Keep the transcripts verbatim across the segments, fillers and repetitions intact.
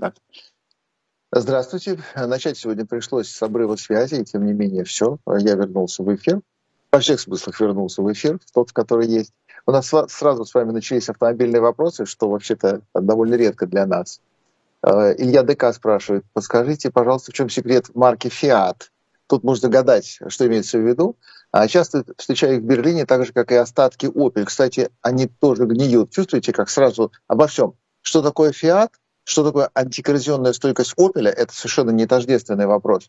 Так. Здравствуйте. Начать сегодня пришлось с обрыва связи, и тем не менее все. Я вернулся в эфир. Во всех смыслах вернулся в эфир, в тот, в который есть. У нас сла- сразу с вами начались автомобильные вопросы, что вообще-то довольно редко для нас. Э, Илья ДК спрашивает, подскажите, пожалуйста, в чем секрет марки Fiat? Тут можно гадать, что имеется в виду. А часто встречаю их в Берлине, так же, как и остатки Opel. Кстати, они тоже гниют. Чувствуете, как сразу обо всем. Что такое Fiat? Что такое антикоррозионная стойкость Opel? Это совершенно не тождественный вопрос.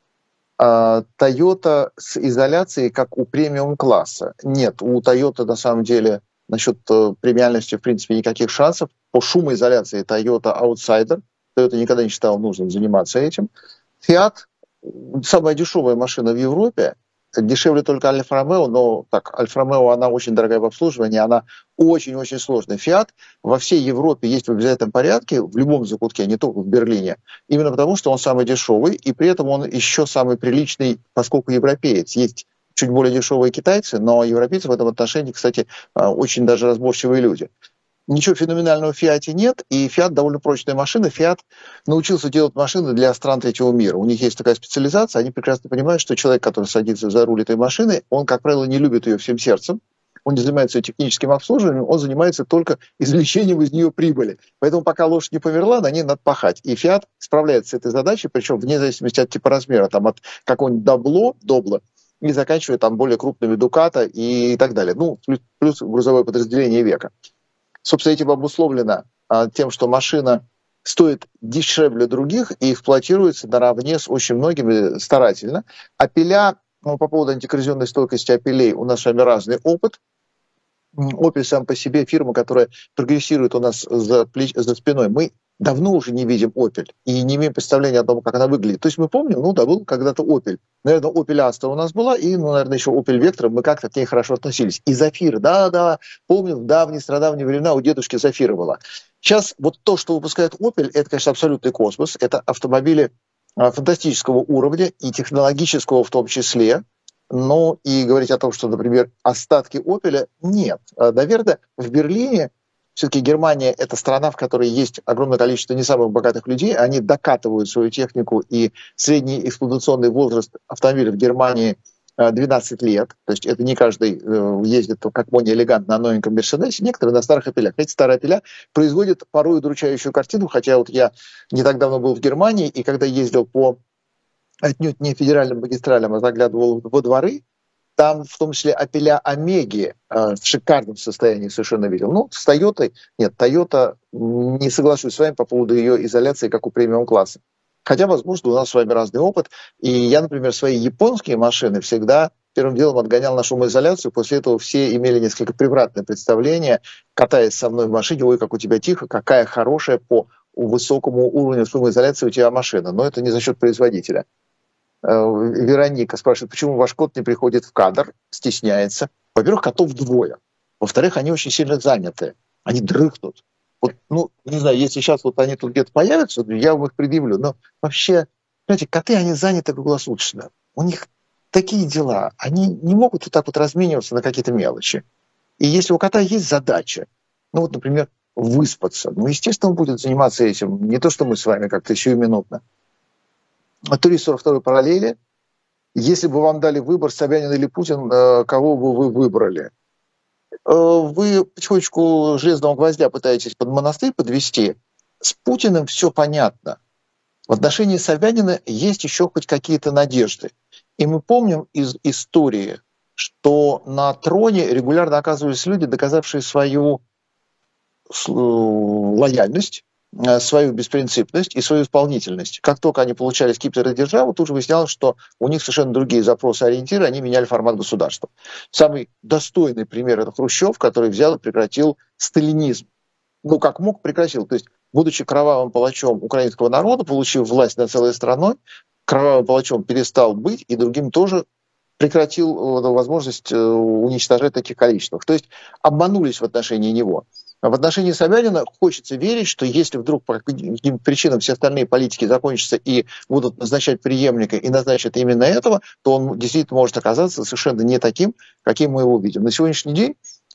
А Toyota с изоляцией, как у премиум-класса. Нет, у Toyota на самом деле насчет э, премиальности в принципе никаких шансов. По шумоизоляции Toyota Outsider. Toyota никогда не считал нужным заниматься этим. Fiat — самая дешевая машина в Европе. Дешевле только Альфа-Ромео, но так, Альфа-Ромео, она очень дорогая в обслуживании, она очень-очень сложная. Fiat во всей Европе есть в обязательном порядке, в любом закутке, не только в Берлине, именно потому, что он самый дешевый, и при этом он еще самый приличный, поскольку европеец. Есть чуть более дешевые китайцы, но европейцы в этом отношении, кстати, очень даже разборчивые люди. Ничего феноменального в Фиате нет, и Фиат довольно прочная машина. Фиат научился делать машины для стран третьего мира. У них есть такая специализация, они прекрасно понимают, что человек, который садится за руль этой машины, он, как правило, не любит ее всем сердцем, он не занимается техническим обслуживанием, он занимается только извлечением из нее прибыли. Поэтому пока лошадь не померла, на ней надо пахать. И Фиат справляется с этой задачей, причем вне зависимости от типа размера, там от какого-нибудь добло, добла, и заканчивая там более крупными Дуката и так далее. Ну, плюс, плюс грузовое подразделение Века. Собственно, этим обусловлено а, тем, что машина стоит дешевле других и эксплуатируется наравне с очень многими старательно. Опеля, ну, по поводу антикоррозионной стойкости опелей у нас с вами разный опыт. Opel сам по себе фирма, которая прогрессирует у нас за, плеч... за спиной. Мы давно уже не видим Opel и не имеем представления о том, как она выглядит. То есть мы помним, ну да, был когда-то Opel. Наверное, Opel Astra у нас была, и, ну, наверное, еще Opel Vectra, мы как-то к ней хорошо относились. И Zafira, да-да, помню, в давние-страдавние времена у дедушки Zafira была. Сейчас вот то, что выпускает Opel, это, конечно, абсолютный космос. Это автомобили а, фантастического уровня и технологического в том числе. Ну и говорить о том, что, например, остатки Opel нет. Наверное, в Берлине все-таки Германия – это страна, в которой есть огромное количество не самых богатых людей. Они докатывают свою технику, и средний эксплуатационный возраст автомобиля в Германии двенадцать лет. То есть это не каждый ездит как мони-элегант на новеньком Мерседесе, некоторые на старых Опелях. Эти старые Опеля производят порой удручающую картину, хотя вот я не так давно был в Германии, и когда ездил по отнюдь не федеральным магистралям, а заглядывал во дворы, там в том числе Опеля Омеги э, в шикарном состоянии совершенно видел. Ну, с Тойотой, нет, Тойота, не соглашусь с вами по поводу ее изоляции, как у премиум-класса. Хотя, возможно, у нас с вами разный опыт. И я, например, свои японские машины всегда первым делом отгонял на шумоизоляцию. После этого все имели несколько превратное представление, катаясь со мной в машине: ой, как у тебя тихо, какая хорошая по высокому уровню шумоизоляции у тебя машина. Но это не за счет производителя. Вероника спрашивает, почему ваш кот не приходит в кадр, стесняется. Во-первых, котов двое. Во-вторых, они очень сильно заняты. Они дрыхнут. Вот, ну, не знаю, если сейчас вот они тут где-то появятся, я вам их предъявлю. Но вообще, знаете, коты, они заняты круглосуточно. У них такие дела. Они не могут вот так вот размениваться на какие-то мелочи. И если у кота есть задача, ну вот, например, выспаться, ну, естественно, он будет заниматься этим. Не то, что мы с вами как-то сиюминутно. Турист сорок второй параллели. Если бы вам дали выбор, Собянин или Путин, кого бы вы выбрали? Вы потихонечку железного гвоздя пытаетесь под монастырь подвести. С Путиным все понятно. В отношении Собянина есть еще хоть какие-то надежды. И мы помним из истории, что на троне регулярно оказывались люди, доказавшие свою лояльность, свою беспринципность и свою исполнительность. Как только они получали скипетр и державу, тут же выяснялось, что у них совершенно другие запросы и ориентиры, они меняли формат государства. Самый достойный пример — это Хрущев, который взял и прекратил сталинизм. Ну, как мог, прекратил. То есть, будучи кровавым палачом украинского народа, получив власть над целой страной, кровавым палачом перестал быть, и другим тоже прекратил возможность уничтожать таких количествах. То есть обманулись в отношении него. В отношении Собянина хочется верить, что если вдруг по каким-то причинам все остальные политики закончатся и будут назначать преемника, и назначат именно этого, то он действительно может оказаться совершенно не таким, каким мы его видим. На сегодняшний день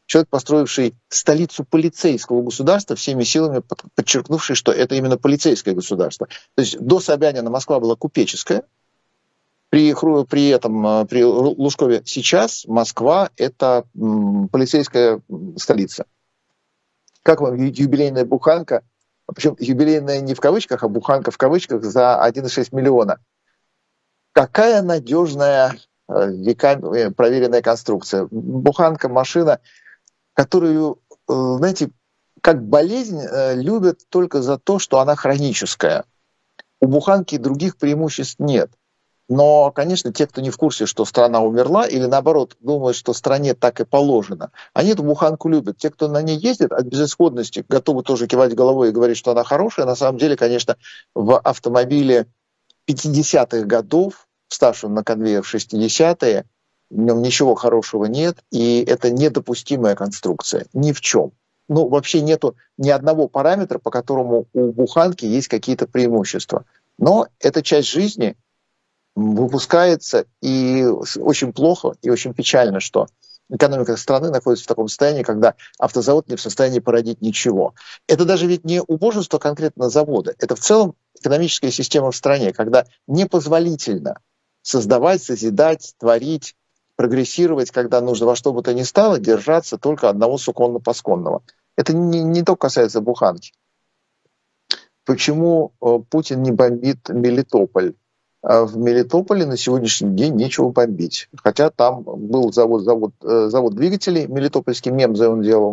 человек, построивший столицу полицейского государства, всеми силами подчеркнувший, что это именно полицейское государство. То есть до Собянина Москва была купеческая, при, при этом, при Лужкове сейчас Москва – это полицейская столица. Как вам юбилейная буханка, причем юбилейная не в кавычках, а буханка в кавычках за один целых шесть миллиона. Какая надежная, веками проверенная конструкция. Буханка, машина, которую, знаете, как болезнь любят только за то, что она хроническая. У буханки других преимуществ нет. Но, конечно, те, кто не в курсе, что страна умерла, или наоборот думают, что стране так и положено, они эту буханку любят. Те, кто на ней ездит, от безысходности готовы тоже кивать головой и говорить, что она хорошая. На самом деле, конечно, в автомобиле пятидесятых годов, вставшем на конвейер в шестидесятые, в нем ничего хорошего нет, и это недопустимая конструкция. Ни в чем. Ну, вообще нету ни одного параметра, по которому у буханки есть какие-то преимущества. Но это часть жизни, выпускается, и очень плохо и очень печально, что экономика страны находится в таком состоянии, когда автозавод не в состоянии породить ничего. Это даже ведь не убожество конкретно завода, это в целом экономическая система в стране, когда непозволительно создавать, созидать, творить, прогрессировать, когда нужно во что бы то ни стало держаться только одного суконно-посконного. Это не, не только касается буханки. Почему Путин не бомбит Мелитополь? В Мелитополе на сегодняшний день нечего бомбить. Хотя там был завод, завод, завод двигателей, мелитопольский Мемзе он делал.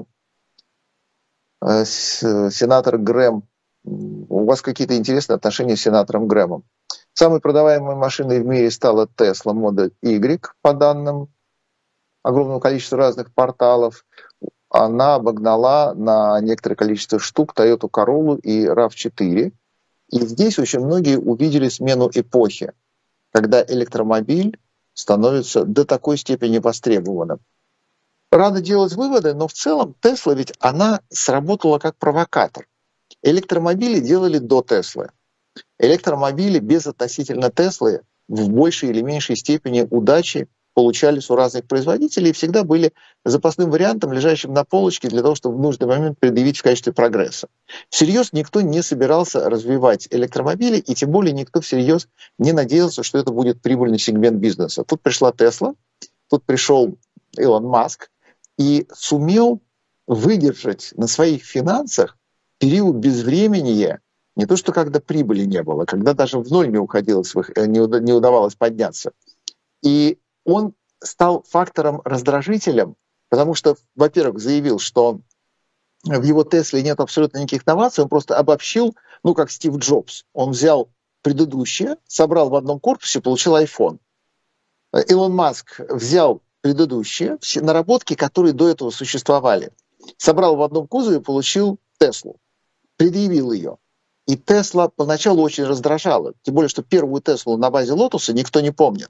Сенатор Грэм. У вас какие-то интересные отношения с сенатором Грэмом. Самой продаваемой машиной в мире стала Tesla Model Y, по данным огромного количества разных порталов. Она обогнала на некоторое количество штук Toyota Corolla и рав четыре. И здесь очень многие увидели смену эпохи, когда электромобиль становится до такой степени востребованным. Рано делать выводы, но в целом Тесла ведь она сработала как провокатор. Электромобили делали до Теслы. Электромобили без относительно Теслы в большей или меньшей степени удачи получались у разных производителей и всегда были запасным вариантом, лежащим на полочке для того, чтобы в нужный момент предъявить в качестве прогресса. Всерьез никто не собирался развивать электромобили, и тем более никто всерьез не надеялся, что это будет прибыльный сегмент бизнеса. Тут пришла Тесла, тут пришел Илон Маск и сумел выдержать на своих финансах период безвременья, не то что когда прибыли не было, когда даже в ноль не уходило, не удавалось подняться. И он стал фактором раздражителем, потому что, во-первых, заявил, что в его Тесле нет абсолютно никаких новаций, он просто обобщил, ну, как Стив Джобс. Он взял предыдущее, собрал в одном корпусе, получил iPhone. Илон Маск взял предыдущие, все наработки, которые до этого существовали, собрал в одном кузове, получил Теслу, предъявил ее. И Тесла поначалу очень раздражала, тем более, что первую Теслу на базе Лотуса никто не помнит.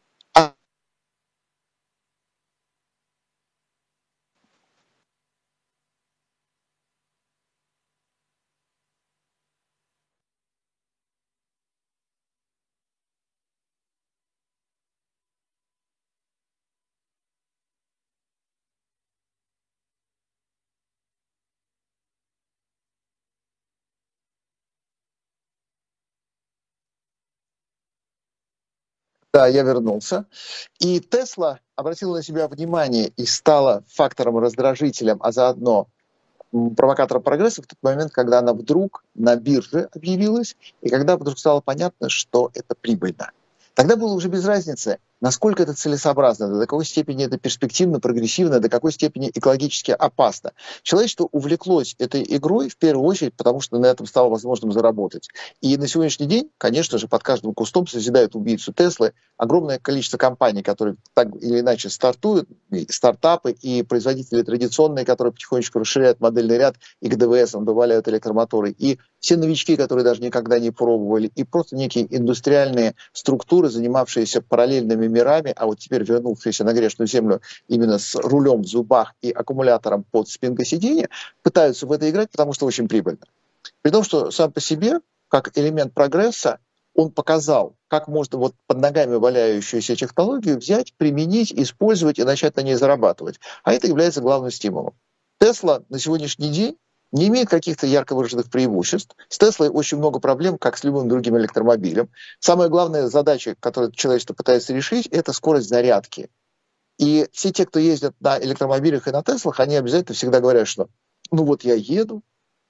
Да, я вернулся. И Тесла обратила на себя внимание и стала фактором-раздражителем, а заодно провокатором прогресса в тот момент, когда она вдруг на бирже объявилась, и когда вдруг стало понятно, что это прибыльно. Тогда было уже без разницы, насколько это целесообразно, до какой степени это перспективно, прогрессивно, до какой степени экологически опасно. Человечество увлеклось этой игрой в первую очередь, потому что на этом стало возможным заработать. И на сегодняшний день, конечно же, под каждым кустом созидают убийцу Теслы огромное количество компаний, которые так или иначе стартуют, и стартапы и производители традиционные, которые потихонечку расширяют модельный ряд и к ДВСам добавляют электромоторы, и все новички, которые даже никогда не пробовали, и просто некие индустриальные структуры, занимавшиеся параллельными мирами, а вот теперь вернувшиеся на грешную землю именно с рулем в зубах и аккумулятором под спинкой сиденья, пытаются в это играть, потому что очень прибыльно. При том, что сам по себе, как элемент прогресса, он показал как можно вот под ногами валяющуюся технологию взять, применить, использовать и начать на ней зарабатывать. А это является главным стимулом. Тесла на сегодняшний день не имеет каких-то ярко выраженных преимуществ. С Теслой очень много проблем, как с любым другим электромобилем. Самая главная задача, которую человечество пытается решить, это скорость зарядки. И все те, кто ездят на электромобилях и на Теслах, они обязательно всегда говорят, что ну вот я еду,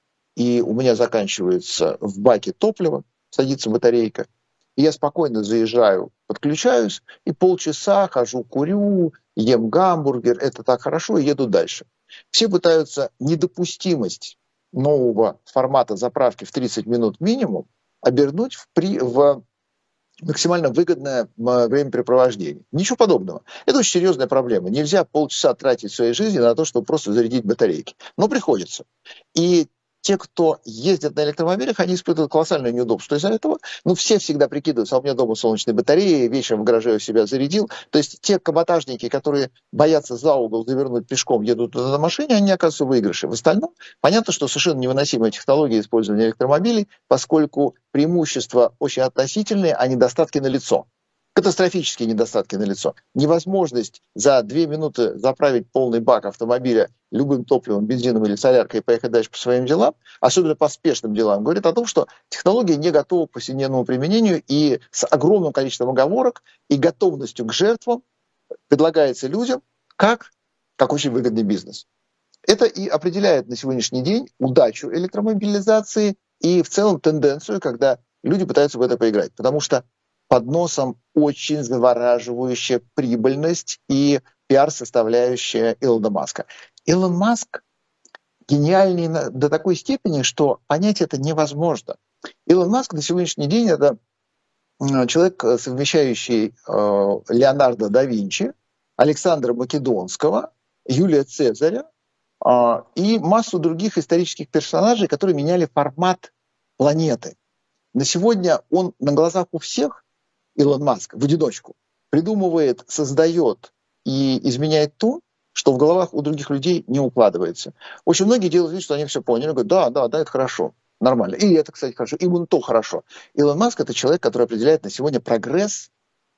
и у меня заканчивается в баке топливо, садится батарейка, и я спокойно заезжаю, подключаюсь, и полчаса хожу, курю, ем гамбургер, это так хорошо, и еду дальше. Все пытаются недопустимость нового формата заправки в тридцать минут минимум обернуть в, при, в максимально выгодное времяпрепровождение. Ничего подобного. Это очень серьезная проблема. Нельзя полчаса тратить в своей жизни на то, чтобы просто зарядить батарейки. Но приходится. И те, кто ездят на электромобилях, они испытывают колоссальное неудобство из-за этого. Ну, все всегда прикидываются, а у меня дома солнечные батареи, вечером в гараже я себя зарядил. То есть те каботажники, которые боятся за угол завернуть пешком, едут туда на машине, они оказываются в выигрыше. В остальном, понятно, что совершенно невыносимая технология использования электромобилей, поскольку преимущества очень относительные, а недостатки налицо. Катастрофические недостатки налицо. Невозможность за две минуты заправить полный бак автомобиля любым топливом, бензином или соляркой и поехать дальше по своим делам, особенно по спешным делам, говорит о том, что технология не готова к повседневному применению, и с огромным количеством оговорок и готовностью к жертвам предлагается людям как, как очень выгодный бизнес. Это и определяет на сегодняшний день удачу электромобилизации и в целом тенденцию, когда люди пытаются в это поиграть. Потому что под носом очень завораживающая прибыльность и пиар-составляющая Илона Маска. Илон Маск гениальный до такой степени, что понять это невозможно. Илон Маск на сегодняшний день это человек, совмещающий э, Леонардо да Винчи, Александра Македонского, Юлия Цезаря э, и массу других исторических персонажей, которые меняли формат планеты. На сегодня он на глазах у всех, Илон Маск, в одиночку, придумывает, создает и изменяет то, что в головах у других людей не укладывается. Очень многие делают вид, что они все поняли, говорят, да, да, да, это хорошо, нормально. И это, кстати, хорошо, и вон то хорошо. Илон Маск – это человек, который определяет на сегодня прогресс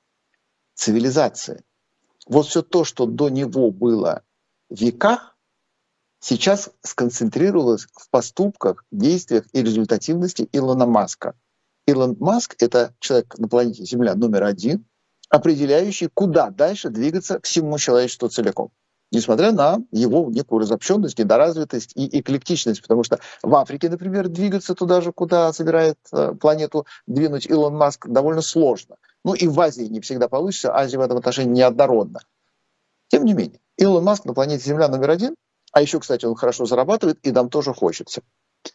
цивилизации. Вот все то, что до него было в веках, сейчас сконцентрировалось в поступках, действиях и результативности Илона Маска. Илон Маск – это человек на планете Земля номер один, определяющий, куда дальше двигаться всему человечеству целиком. Несмотря на его некую разобщенность, недоразвитость и эклектичность. Потому что в Африке, например, двигаться туда же, куда собирает планету двинуть Илон Маск, довольно сложно. Ну и в Азии не всегда получится, Азия в этом отношении неоднородна. Тем не менее, Илон Маск на планете Земля номер один, а еще, кстати, он хорошо зарабатывает, и нам тоже хочется.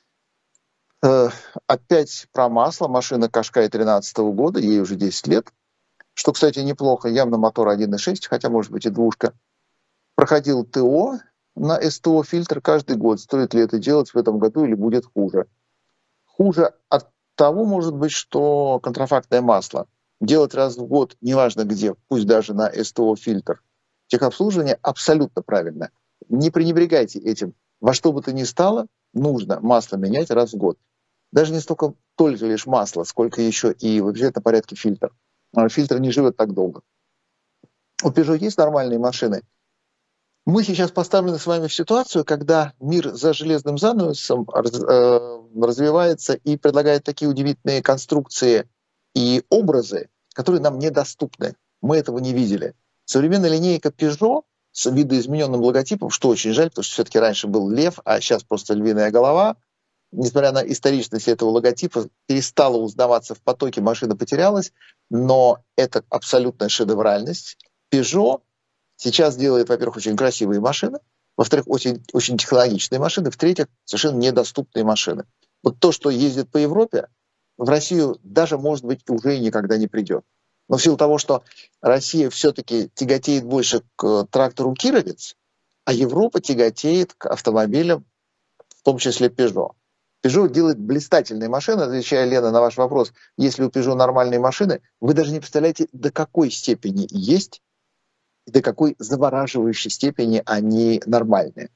Э, опять про масло. Машина Кашкай две тысячи тринадцатого года, ей уже десять лет. Что, кстати, неплохо, явно мотор один и шесть, хотя, может быть, и двушка. Проходил ТО на СТО-фильтр каждый год. Стоит ли это делать в этом году или будет хуже? Хуже от того, может быть, что контрафактное масло делать раз в год, неважно где, пусть даже на СТО-фильтр, техобслуживание абсолютно правильно. Не пренебрегайте этим. Во что бы то ни стало, нужно масло менять раз в год. Даже не столько только лишь масло, сколько еще и в обязательном порядке фильтр. Фильтр не живет так долго. У Peugeot есть нормальные машины. Мы сейчас поставлены с вами в ситуацию, когда мир за железным занавесом развивается и предлагает такие удивительные конструкции и образы, которые нам недоступны. Мы этого не видели. Современная линейка Peugeot с видоизмененным логотипом, что очень жаль, потому что все-таки раньше был лев, а сейчас просто львиная голова. Несмотря на историчность этого логотипа, перестала узнаваться в потоке, машина потерялась, но это абсолютная шедевральность. Peugeot сейчас делает, во-первых, очень красивые машины, во-вторых, очень, очень технологичные машины, в-третьих, совершенно недоступные машины. Вот то, что ездит по Европе, в Россию даже, может быть, уже и никогда не придет. Но в силу того, что Россия все-таки тяготеет больше к трактору Кировец, а Европа тяготеет к автомобилям, в том числе Peugeot. Peugeot делает блистательные машины. Отвечая, Лена, на ваш вопрос, есть ли у Peugeot нормальные машины, вы даже не представляете, до какой степени есть, и до какой завораживающей степени они нормальные.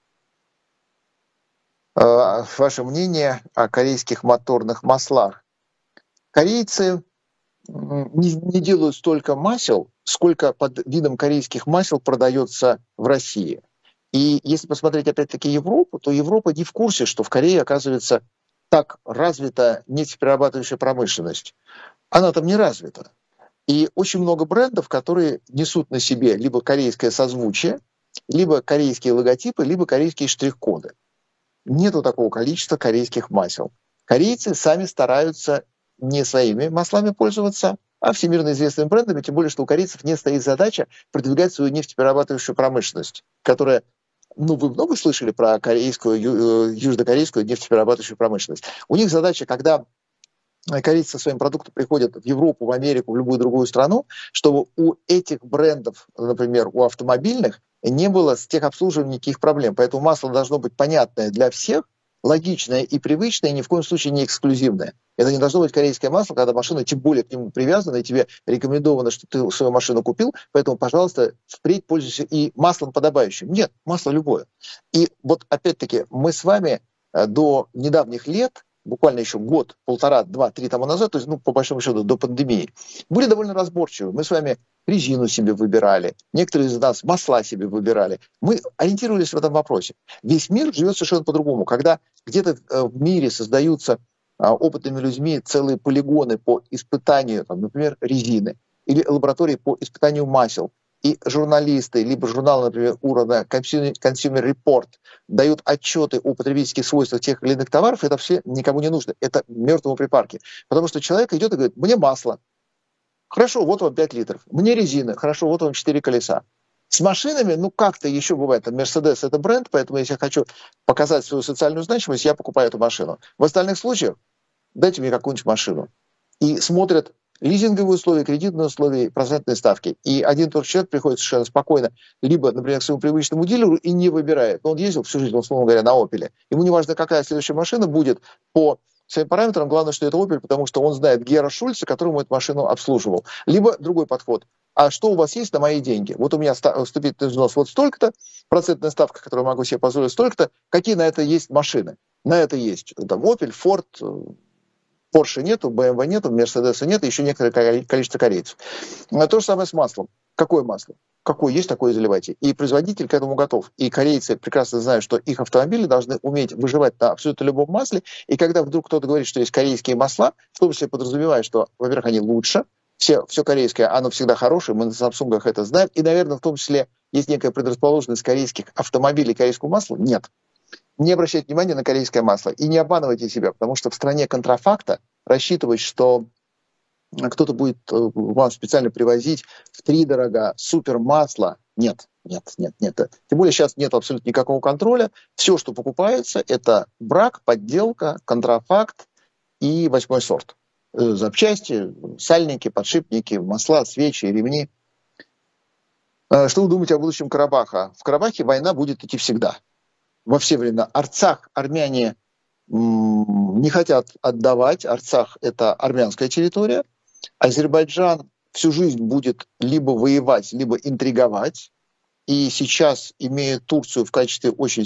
Ваше мнение о корейских моторных маслах? Корейцы не, не делают столько масел, сколько под видом корейских масел продается в России. И если посмотреть опять-таки Европу, то Европа не в курсе, что в Корее, оказывается, так развита нефтеперерабатывающая промышленность. Она там не развита. И очень много брендов, которые несут на себе либо корейское созвучие, либо корейские логотипы, либо корейские штрих-коды. Нету такого количества корейских масел. Корейцы сами стараются не своими маслами пользоваться, а всемирно известными брендами, тем более, что у корейцев не стоит задача продвигать свою нефтеперерабатывающую промышленность, которая, ну, вы много слышали про корейскую, ю- южнокорейскую нефтеперерабатывающую промышленность. У них задача, когда корейцы со своим продуктом приходят в Европу, в Америку, в любую другую страну, чтобы у этих брендов, например, у автомобильных, не было с техобслуживанием никаких проблем. Поэтому масло должно быть понятное для всех, логичное и привычное, и ни в коем случае не эксклюзивное. Это не должно быть корейское масло, когда машина тем более к нему привязана, и тебе рекомендовано, что ты свою машину купил, поэтому, пожалуйста, впредь пользуйся и маслом подобающим. Нет, масло любое. И вот опять-таки мы с вами э, до недавних лет, буквально еще год, полтора, два, три тому назад, то есть, ну, по большому счету, до пандемии, были довольно разборчивы. Мы с вами резину себе выбирали, некоторые из нас масла себе выбирали. Мы ориентировались в этом вопросе. Весь мир живет совершенно по-другому. Когда где-то в мире создаются а, опытными людьми целые полигоны по испытанию, там, например, резины, или лаборатории по испытанию масел, и журналисты, либо журналы, например, уровня Consumer Report дают отчеты о потребительских свойствах тех или иных товаров, это все никому не нужно. Это мертвому припарке. Потому что человек идет и говорит: мне масло. Хорошо, вот вам пять литров. Мне резина. Хорошо, вот вам четыре колеса. С машинами, ну, как-то еще бывает. Мерседес — это бренд, поэтому если я хочу показать свою социальную значимость, я покупаю эту машину. В остальных случаях дайте мне какую-нибудь машину. И смотрят лизинговые условия, кредитные условия, процентные ставки. И один и тот же человек приходит совершенно спокойно, либо, например, к своему привычному дилеру и не выбирает. Но он ездил всю жизнь, условно говоря, на «Опеле». Ему не важно, какая следующая машина будет по своим параметрам, главное, что это «Опель», потому что он знает Гера Шульца, которому эту машину обслуживал. Либо другой подход. А что у вас есть на мои деньги? Вот у меня вступительный взнос вот столько-то, процентная ставка, которую могу себе позволить, столько-то. Какие на это есть машины? На это есть там Opel, Ford, Porsche нету, бэ эм вэ нету, Mercedes нет, еще некоторое количество корейцев. То же самое с маслом. Какое масло? Какое есть, такое заливайте. И производитель к этому готов. И корейцы прекрасно знают, что их автомобили должны уметь выживать на абсолютно любом масле. И когда вдруг кто-то говорит, что есть корейские масла, в том числе подразумевая, что, во-первых, они лучше, все, все корейское, оно всегда хорошее, мы на Samsung это знаем. И, наверное, в том числе есть некая предрасположенность корейских автомобилей к корейскому маслу. Нет. Не обращайте внимания на корейское масло и не обманывайте себя, потому что в стране контрафакта рассчитывать, что кто-то будет вам специально привозить втридорога супер масло, нет, нет, нет, нет. Тем более сейчас нет абсолютно никакого контроля. Все, что покупается, это брак, подделка, контрафакт и восьмой сорт. Запчасти, сальники, подшипники, масла, свечи, ремни. Что вы думаете о будущем Карабаха? В Карабахе война будет идти всегда. Во все времена. Арцах армяне м, не хотят отдавать. Арцах — это армянская территория. Азербайджан всю жизнь будет либо воевать, либо интриговать. И сейчас, имея Турцию в качестве очень...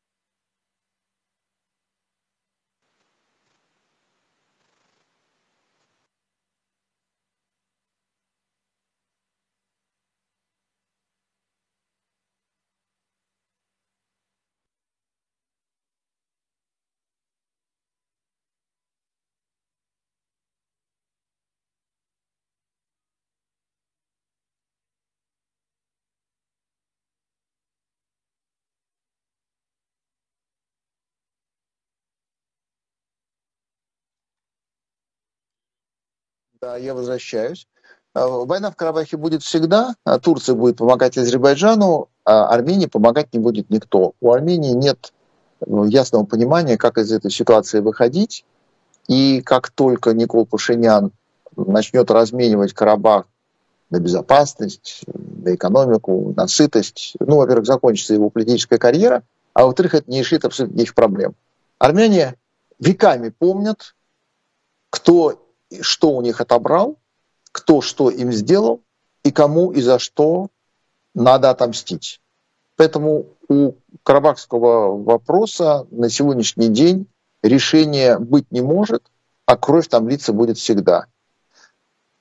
Да, я возвращаюсь. Война в Карабахе будет всегда. Турция будет помогать Азербайджану, а Армении помогать не будет никто. У Армении нет ясного понимания, как из этой ситуации выходить. И как только Никол Пашинян начнет разменивать Карабах на безопасность, на экономику, на сытость, ну, во-первых, закончится его политическая карьера, а во-вторых, это не решит абсолютно никаких проблем. Армяне веками помнят, кто что у них отобрал, кто что им сделал и кому и за что надо отомстить. Поэтому у карабахского вопроса на сегодняшний день решения быть не может, а кровь там литься будет всегда.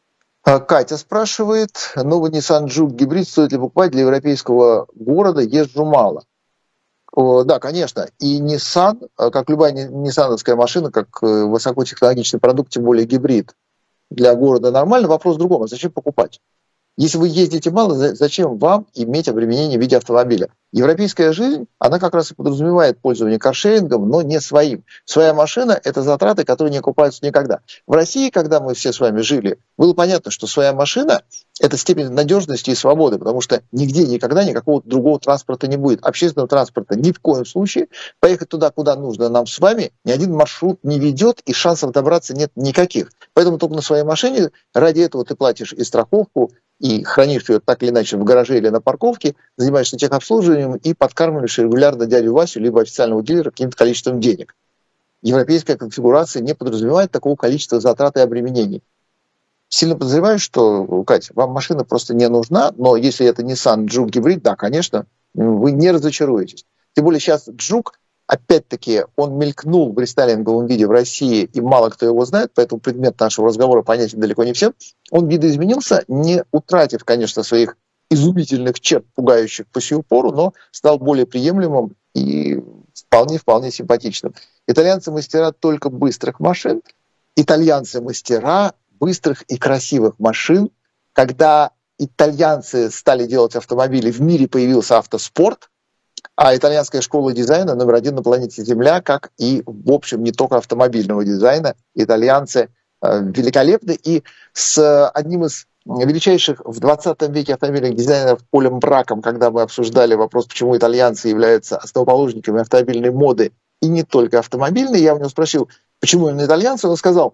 Катя спрашивает, новый Nissan Juke гибрид стоит ли покупать для европейского города, езжу мало. Да, конечно. И Nissan, как любая ниссановская машина, как высокотехнологичный продукт, тем более гибрид, для города нормально. Вопрос в другом. А зачем покупать? Если вы ездите мало, зачем вам иметь обременение в виде автомобиля? Европейская жизнь, она как раз и подразумевает пользование каршерингом, но не своим. Своя машина – это затраты, которые не окупаются никогда. В России, когда мы все с вами жили, было понятно, что своя машина – это степень надежности и свободы, потому что нигде никогда никакого другого транспорта не будет. Общественного транспорта ни в коем случае. Поехать туда, куда нужно нам с вами, ни один маршрут не ведет, и шансов добраться нет никаких. Поэтому только на своей машине, ради этого ты платишь и страховку, и хранишь ее так или иначе в гараже или на парковке, занимаешься техобслуживанием и подкармливаешь регулярно дядю Васю либо официального дилера каким-то количеством денег. Европейская конфигурация не подразумевает такого количества затрат и обременений. Сильно подозреваю, что, Катя, вам машина просто не нужна, но если это Nissan Juke гибрид, да, конечно, вы не разочаруетесь. Тем более сейчас Juke, опять-таки, он мелькнул в рестайлинговом виде в России, и мало кто его знает, поэтому предмет нашего разговора понятен далеко не всем. Он видоизменился, не утратив, конечно, своих изумительных черт, пугающих по сию пору, но стал более приемлемым и вполне-вполне симпатичным. Итальянцы мастера только быстрых машин, итальянцы мастера быстрых и красивых машин. Когда итальянцы стали делать автомобили, в мире появился автоспорт, а итальянская школа дизайна номер один на планете Земля, как и, в общем, не только автомобильного дизайна. Итальянцы э, великолепны. И с одним из величайших в двадцатом веке автомобильных дизайнеров Полем Браком, когда мы обсуждали вопрос, почему итальянцы являются основоположниками автомобильной моды, и не только автомобильной, я у него спросил, почему именно итальянцы, он сказал,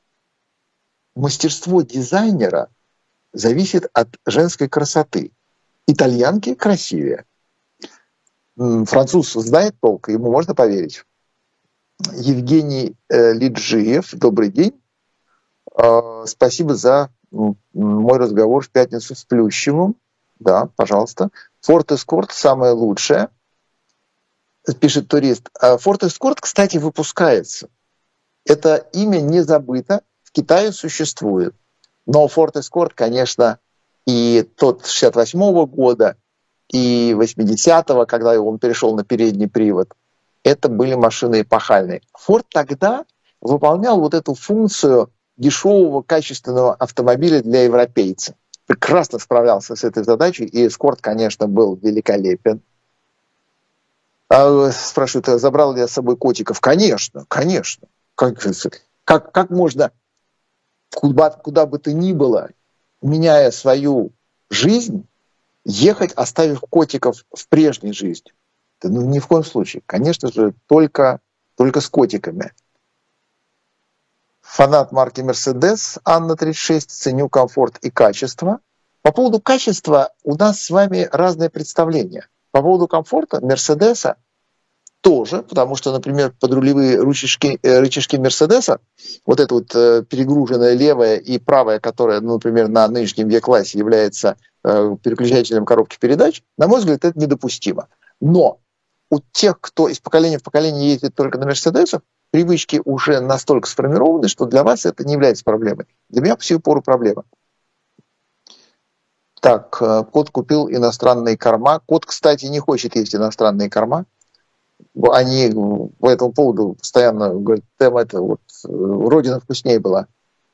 мастерство дизайнера зависит от женской красоты. Итальянки красивее. Француз знает толк, ему можно поверить. Евгений э, Лиджиев, добрый день. Э, спасибо за мой разговор в пятницу с Плющевым. Да, пожалуйста. Ford Escort самое лучшее, пишет турист. Ford Escort, кстати, выпускается. Это имя не забыто, в Китае существует. Но Ford Escort, конечно, и тот шестьдесят восьмого года, и восьмидесятого, когда он перешел на передний привод, это были машины эпохальные. Ford тогда выполнял вот эту функцию дешевого, качественного автомобиля для европейца. Прекрасно справлялся с этой задачей, и Escort, конечно, был великолепен. А, спрашивают, забрал ли я с собой котиков? Конечно, конечно. Как, как, как можно, куда, куда бы то ни было, меняя свою жизнь, ехать, оставив котиков в прежней жизни? Да, ну, ни в коем случае. Конечно же, только, только с котиками. Фанат марки Mercedes, Анна тридцать шесть, ценю комфорт и качество. По поводу качества у нас с вами разные представления. По поводу комфорта Мерседеса тоже, потому что, например, подрулевые рычажки, рычажки Мерседеса, вот эта вот перегруженная левая и правая, которая, ну, например, на нынешнем Е-классе является переключателем коробки передач, на мой взгляд, это недопустимо. Но у тех, кто из поколения в поколение ездит только на Мерседесах, привычки уже настолько сформированы, что для вас это не является проблемой. Для меня по сию пору проблема. Так, кот купил иностранные корма. Кот, кстати, не хочет есть иностранные корма. Они по этому поводу постоянно говорят, тема это вот родина вкуснее была.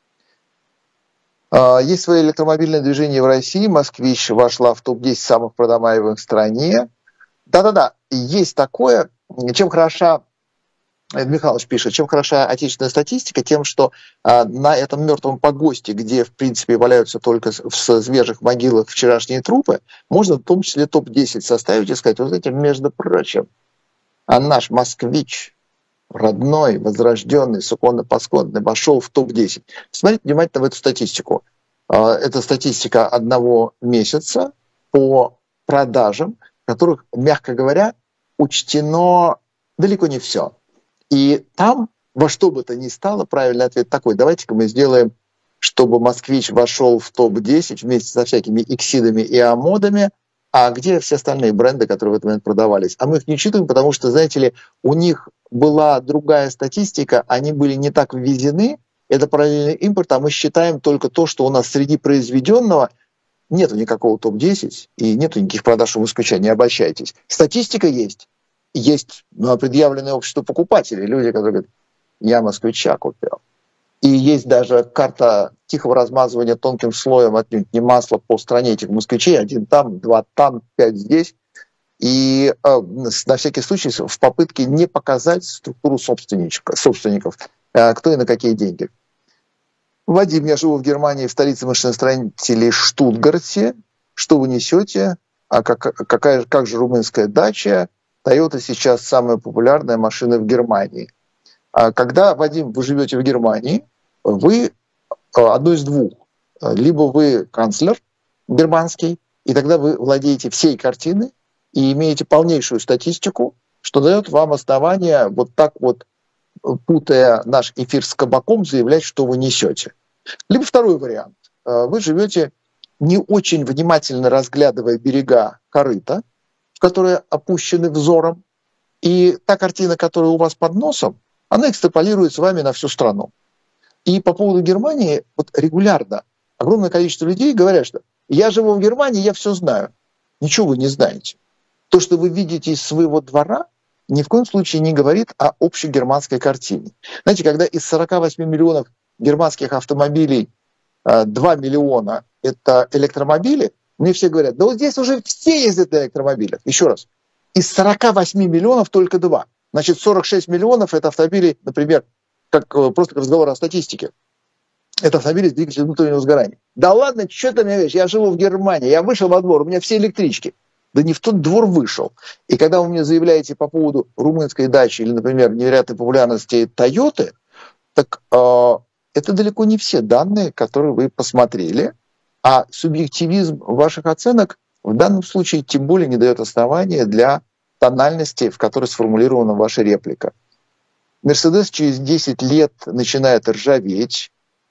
Есть свое электромобильное движение в России. Москвич вошла в топ десять самых продаваемых в стране. Да-да-да, есть такое. Чем хороша, Михайлович пишет, чем хороша отечественная статистика, тем, что а, на этом мертвом погосте, где, в принципе, валяются только в свежих могилах вчерашние трупы, можно в том числе топ десять составить и сказать, вот знаете, между прочим, а наш москвич, родной, возрожденный, суконно-посконный, вошел в топ десять. Смотрите внимательно в эту статистику. Это статистика одного месяца по продажам, в которых, мягко говоря, учтено далеко не все. И там во что бы то ни стало, правильный ответ такой. Давайте-ка мы сделаем, чтобы москвич вошел в топ десять вместе со всякими иксидами и амодами. А где все остальные бренды, которые в этот момент продавались? А мы их не учитываем, потому что, знаете ли, у них была другая статистика, они были не так ввезены, это параллельный импорт, а мы считаем только то, что у нас среди произведенного нету никакого топ десять и нету никаких продаж у москвича, не обольщайтесь. Статистика есть. Есть предъявленное обществу покупателей, люди, которые говорят, я москвича купил. И есть даже карта тихого размазывания тонким слоем отнюдь не масла по стране этих москвичей. Один там, два там, пять здесь. И э, на всякий случай в попытке не показать структуру собственников, э, кто и на какие деньги. Вадим, я живу в Германии, в столице машиностроителей Штутгарте. Что вы несете? А как, какая, как же румынская дача? Toyota сейчас самая популярная машина в Германии. А когда, Вадим, вы живете в Германии, вы одно из двух. Либо вы канцлер германский, и тогда вы владеете всей картиной и имеете полнейшую статистику, что дает вам основание вот так вот, путая наш эфир с кабаком, заявлять, что вы несете. Либо второй вариант. Вы живете, не очень внимательно разглядывая берега корыта, которые опущены взором, и та картина, которая у вас под носом, она экстраполирует с вами на всю страну. И по поводу Германии вот регулярно огромное количество людей говорят, что я живу в Германии, я все знаю. Ничего вы не знаете. То, что вы видите из своего двора, ни в коем случае не говорит о общей германской картине. Знаете, когда из сорока восьми миллионов германских автомобилей два миллиона – это электромобили, мне все говорят, да вот здесь уже все ездят на электромобилях. Еще раз, из сорока восьми миллионов только два. Значит, сорок шесть миллионов – это автомобили, например, как просто разговор о статистике. Это автомобили с двигателем внутреннего сгорания. Да ладно, что ты мне говоришь, я живу в Германии, я вышел во двор, у меня все электрички. Да не в тот двор вышел. И когда вы мне заявляете по поводу румынской дачи или, например, невероятной популярности Toyota, так э, это далеко не все данные, которые вы посмотрели, а субъективизм ваших оценок в данном случае тем более не дает основания для тональности, в которой сформулирована ваша реплика. Мерседес через десять лет начинает ржаветь,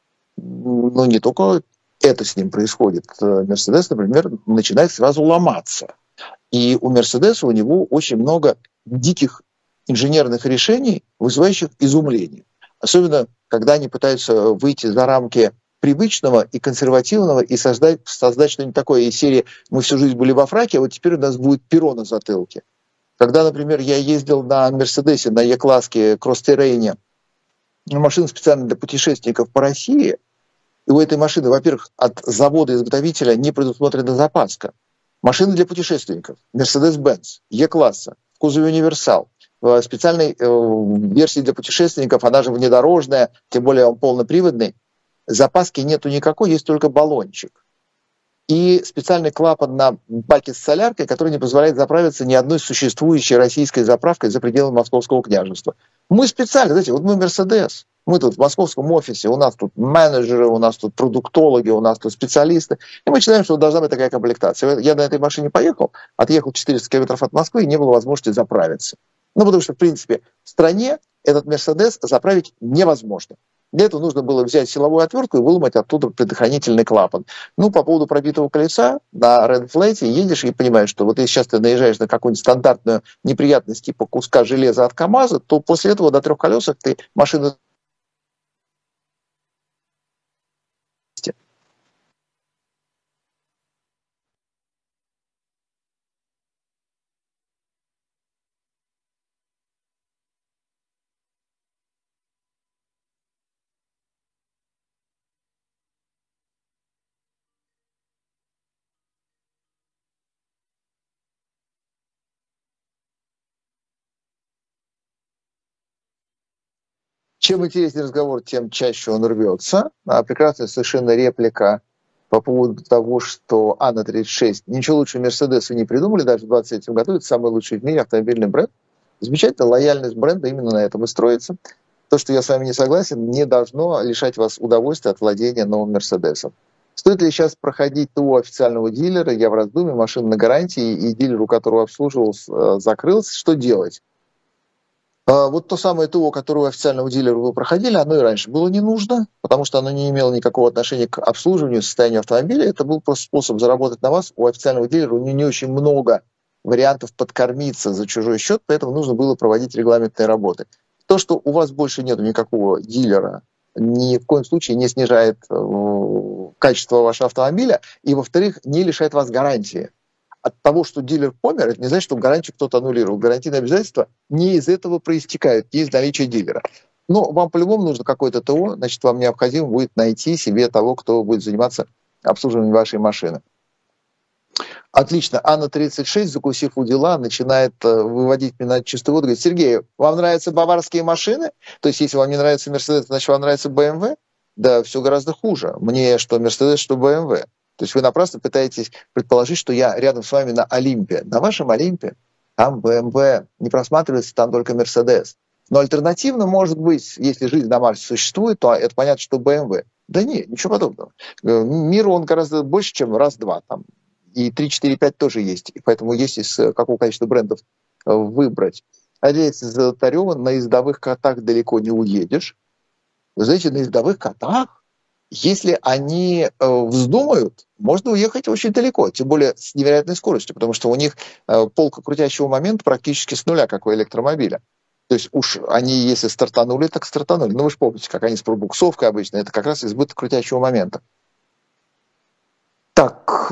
но не только это с ним происходит. Мерседес, например, начинает сразу ломаться. И у Мерседеса у него очень много диких инженерных решений, вызывающих изумление. Особенно, когда они пытаются выйти за рамки привычного и консервативного и создать, создать что-нибудь такое из серии «Мы всю жизнь были во фраке, а вот теперь у нас будет перо на затылке». Когда, например, я ездил на Мерседесе, на Е-класске, кросс-террейне, машина специально для путешественников по России, и у этой машины, во-первых, от завода-изготовителя не предусмотрена запаска. Машина для путешественников, Mercedes-Benz, Е-класса, в кузове универсал, в специальной э, версии для путешественников, она же внедорожная, тем более он полноприводный, запаски нету никакой, есть только баллончик. И специальный клапан на баке с соляркой, который не позволяет заправиться ни одной существующей российской заправкой за пределами Московского княжества. Мы специально, знаете, вот мы Мерседес, мы тут в московском офисе, у нас тут менеджеры, у нас тут продуктологи, у нас тут специалисты, и мы считаем, что должна быть такая комплектация. Я на этой машине поехал, отъехал четыреста километров от Москвы, и не было возможности заправиться. Ну, потому что, в принципе, в стране этот Мерседес заправить невозможно. Для этого нужно было взять силовую отвертку и выломать оттуда предохранительный клапан. Ну, по поводу пробитого колеса, на ренфлете едешь и понимаешь, что вот если сейчас ты наезжаешь на какую-нибудь стандартную неприятность типа куска железа от КамАЗа, то после этого до трех колесах ты машину... Чем интереснее разговор, тем чаще он рвется. А прекрасная совершенно реплика по поводу того, что А на тридцать шесть ничего лучше Мерседеса не придумали, даже в двадцать третьем году это самый лучший в мире автомобильный бренд. Замечательно, лояльность бренда именно на этом и строится. То, что я с вами не согласен, не должно лишать вас удовольствия от владения новым Мерседесом. Стоит ли сейчас проходить ТО официального дилера? Я в раздумье, машина на гарантии, и дилер, у которого обслуживал, закрылся. Что делать? Вот то самое ТО, которое у официального дилера вы проходили, оно и раньше было не нужно, потому что оно не имело никакого отношения к обслуживанию, состоянию автомобиля. Это был просто способ заработать на вас. У официального дилера у него не очень много вариантов подкормиться за чужой счет, поэтому нужно было проводить регламентные работы. То, что у вас больше нет никакого дилера, ни в коем случае не снижает качество вашего автомобиля и, во-вторых, не лишает вас гарантии. От того, что дилер помер, это не значит, что гарантию кто-то аннулировал. Гарантийные обязательства не из этого проистекают, не из наличия дилера. Но вам по-любому нужно какое-то ТО, значит, вам необходимо будет найти себе того, кто будет заниматься обслуживанием вашей машины. Отлично. Анна тридцать шесть, закусив у дела, начинает выводить меня на чистую воду. Говорит: Сергей, вам нравятся баварские машины? То есть, если вам не нравится Мерседес, значит, вам нравится бэ эм вэ? Да, все гораздо хуже. Мне что Мерседес, что бэ эм вэ. То есть вы напрасно пытаетесь предположить, что я рядом с вами на Олимпе. На вашем Олимпе там бэ эм вэ не просматривается, там только Мерседес. Но альтернативно, может быть, если жизнь на Марсе существует, то это понятно, что бэ эм вэ. Да нет, ничего подобного. Мир, он гораздо больше, чем раз-два. Там и три, четыре, пять тоже есть. И поэтому есть из какого количества брендов выбрать. А здесь Золотарева: на ездовых котах далеко не уедешь. Вы знаете, на ездовых котах, если они вздумают, можно уехать очень далеко, тем более с невероятной скоростью, потому что у них полка крутящего момента практически с нуля, как у электромобиля. То есть уж они, если стартанули, так стартанули. Ну, вы же помните, как они с пробуксовкой обычно, это как раз избыток крутящего момента. Так,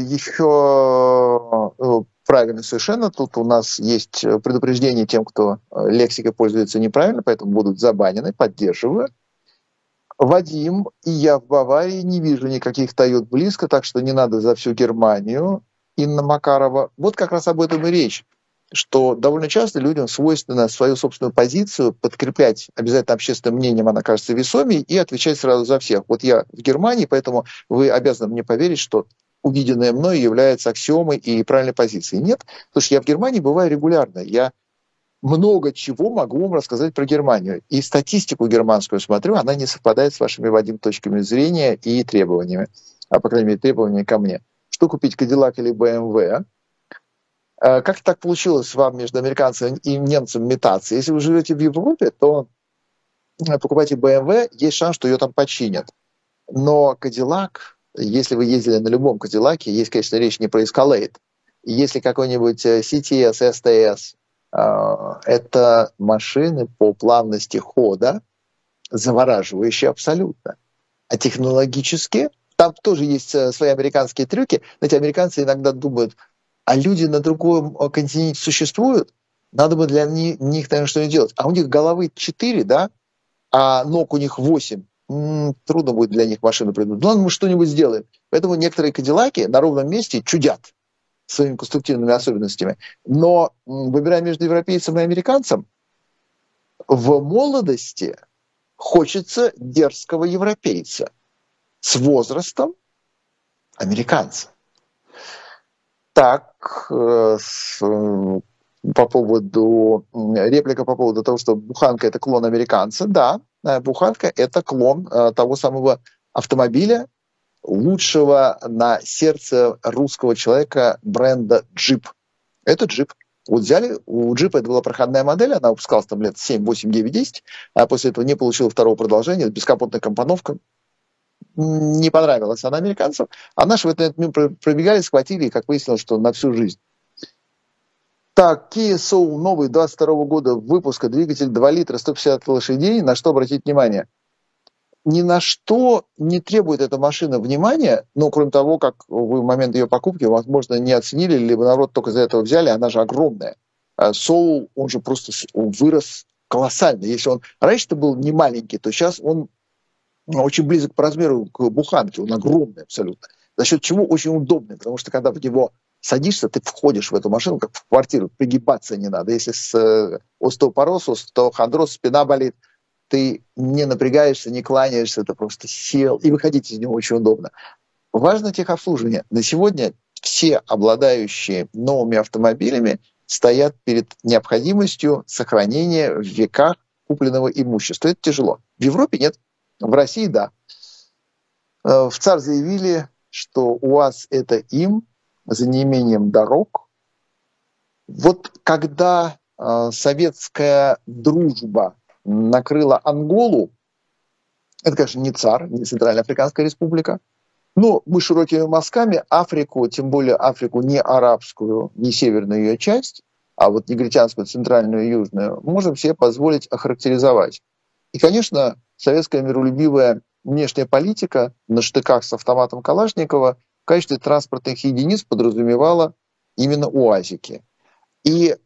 еще правильно совершенно. Тут у нас есть предупреждение тем, кто лексикой пользуется неправильно, поэтому будут забанены, поддерживаю. Вадим: и я в Баварии не вижу никаких Тойот близко, так что не надо за всю Германию. Инна Макарова. Вот как раз об этом и речь, что довольно часто людям свойственно свою собственную позицию подкреплять обязательно общественным мнением, она кажется весомее, и отвечать сразу за всех. Вот я в Германии, поэтому вы обязаны мне поверить, что увиденное мной является аксиомой и правильной позицией. Нет, потому что я в Германии бываю регулярно. Я много чего могу вам рассказать про Германию. И статистику германскую смотрю, она не совпадает с вашими, Вадим, точками зрения и требованиями. А, по крайней мере, требованиями ко мне. Что купить, Кадиллак или бэ эм вэ? Как так получилось вам между американцем и немцем метаться? Если вы живете в Европе, то покупайте бэ эм вэ, есть шанс, что ее там починят. Но Кадиллак, если вы ездили на любом Кадиллаке, есть, конечно, речь не про Escalade. Если какой-нибудь си ти эс, эс ти эс, это машины по плавности хода, завораживающие абсолютно. А технологически там тоже есть свои американские трюки. Знаете, американцы иногда думают: а люди на другом континенте существуют, надо бы для них, наверное, что-нибудь делать. А у них головы четыре, да, а ног у них восемь. М-м, трудно будет для них машину придумать. Ладно, мы что-нибудь сделаем. Поэтому некоторые кадиллаки на ровном месте чудят своими конструктивными особенностями. Но, выбирая между европейцем и американцем, в молодости хочется дерзкого европейца, с возрастом американца. Так, с, по поводу, реплика по поводу того, что буханка – это клон американца. Да, буханка – это клон того самого автомобиля, лучшего на сердце русского человека бренда Jeep. Это Jeep. Вот взяли, у Jeep это была проходная модель, она выпускалась там лет семь, восемь, девять, десять, а после этого не получила второго продолжения, бескапотная компоновка. Не понравилась она американцам, а наши в этот мир пробегали, схватили, и, как выяснилось, что на всю жизнь. Так, Kia Soul новый двадцать второго года выпуска, двигатель два литра, сто пятьдесят лошадей. На что обратить внимание? Ни на что не требует эта машина внимания, ну, кроме того, как вы в момент ее покупки, возможно, не оценили, либо, наоборот, только из-за этого взяли, она же огромная. Soul, он же просто он вырос колоссально. Если он раньше-то был не маленький, то сейчас он очень близок по размеру к буханке, он огромный абсолютно. За счет чего очень удобный, потому что когда в него садишься, ты входишь в эту машину, как в квартиру, пригибаться не надо. Если с остеопороз, остеохондроз, спина болит, ты не напрягаешься, не кланяешься, ты просто сел, и выходить из него очень удобно. Важно техобслуживание. На сегодня все обладающие новыми автомобилями стоят перед необходимостью сохранения в веках купленного имущества. Это тяжело. В Европе нет. В России – да. В ЦАР заявили, что УАЗ – это им за неимением дорог. Вот когда э, советская дружба накрыла Анголу, это, конечно, не ЦАР, не Центральноафриканская республика, но мы широкими мазками Африку, тем более Африку не арабскую, не северную ее часть, а вот негритянскую, центральную и южную, можем себе позволить охарактеризовать. И, конечно, советская миролюбивая внешняя политика на штыках с автоматом Калашникова в качестве транспортных единиц подразумевала именно УАЗики. И э,